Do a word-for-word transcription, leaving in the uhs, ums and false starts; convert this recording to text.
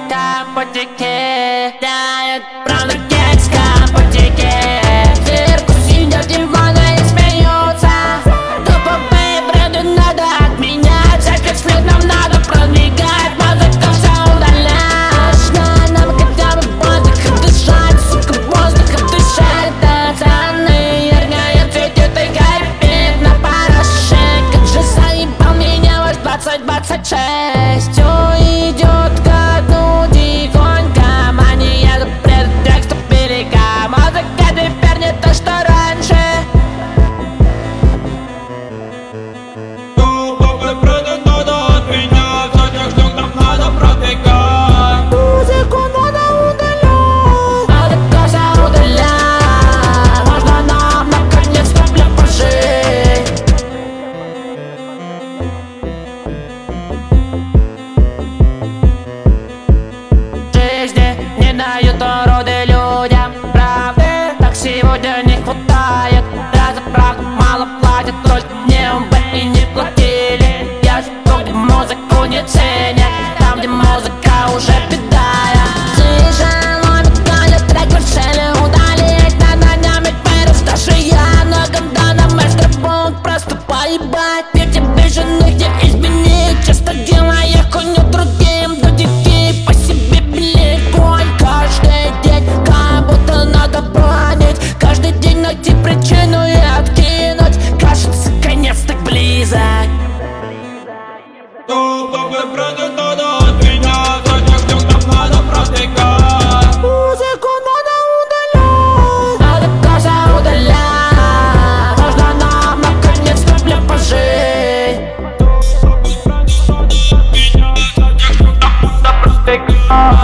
капотики. Да, это правда кетс капотики. Цирк сидят диваны и смеются. Топовые бренды надо отменять. Всяких след нам надо продвигать. Музыка все удалять. Нужно нам хотя бы воздух дышать. Сука, воздух дышать. Пацаны яркая цветет и кайфит на параше. Как же заебал меня ваш двадцать двадцать шесть. Идет ко дну тихонько. Мания запрет тексту берега. Музыка теперь не то, что раньше. Топовые бренды надо отменять. Всяких шлюх нам надо продвигать. Музыку надо удалять. Музыку все удалять. Можно нам наконец-то, бля, пожить. Жизни не дают уроды людям правды. Так сегодня не хватает. Да, за правду мало платят. Роль мне бы и не платили. Я жду, где музыку не ценят. Там, где музыка уже бедая. Тяжело металлит трек решили удалить. Надо нами вирус, даже я на гандана мастер будут просто поебать. Мир тебе жены, где изменить. Часто делая хуйню другим. До детей по себе белеет конь. Каждый день как будто надо планить. Каждый день найти причину и откинуть. Кажется, конец так близок. Топовые бренды надо отменять. Всяких шлюх нам надо продвигать. Музыку надо удалять. Надо все удалять. Можно нам наконец-то, бля, пожить. Топовые бренды надо отменять. Всяких шлюх нам надо продвигать.